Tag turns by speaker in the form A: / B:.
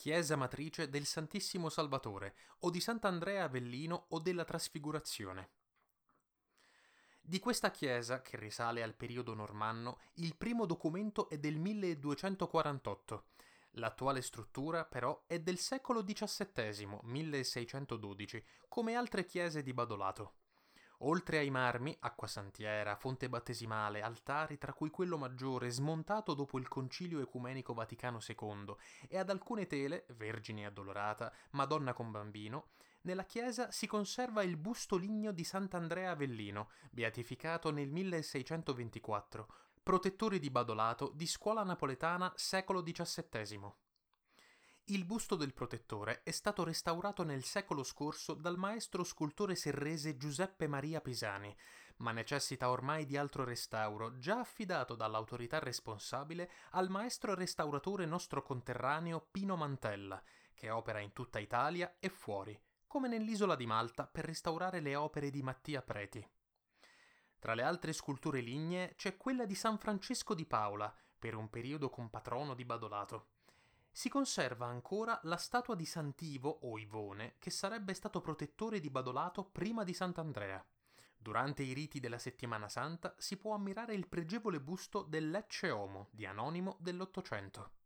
A: chiesa matrice del Santissimo Salvatore, o di Sant'Andrea Avellino o della Trasfigurazione. Di questa chiesa, che risale al periodo normanno, il primo documento è del 1248. L'attuale struttura, però, è del secolo XVII, 1612, come altre chiese di Badolato. Oltre ai marmi, acquasantiera, fonte battesimale, altari, tra cui quello maggiore smontato dopo il Concilio Ecumenico Vaticano II, e ad alcune tele, Vergine Addolorata, Madonna con Bambino, nella chiesa si conserva il busto ligneo di Sant'Andrea Avellino, beatificato nel 1624, protettore di Badolato di scuola napoletana secolo XVII. Il busto del protettore è stato restaurato nel secolo scorso dal maestro scultore serrese Giuseppe Maria Pisani, ma necessita ormai di altro restauro, già affidato dall'autorità responsabile al maestro restauratore nostro conterraneo Pino Mantella, che opera in tutta Italia e fuori, come nell'isola di Malta per restaurare le opere di Mattia Preti. Tra le altre sculture lignee c'è quella di San Francesco di Paola, per un periodo compatrono di Badolato. Si conserva ancora la statua di Sant'Ivo o Ivone, che sarebbe stato protettore di Badolato prima di Sant'Andrea. Durante i riti della Settimana Santa si può ammirare il pregevole busto del Lecce Homo di Anonimo dell'Ottocento.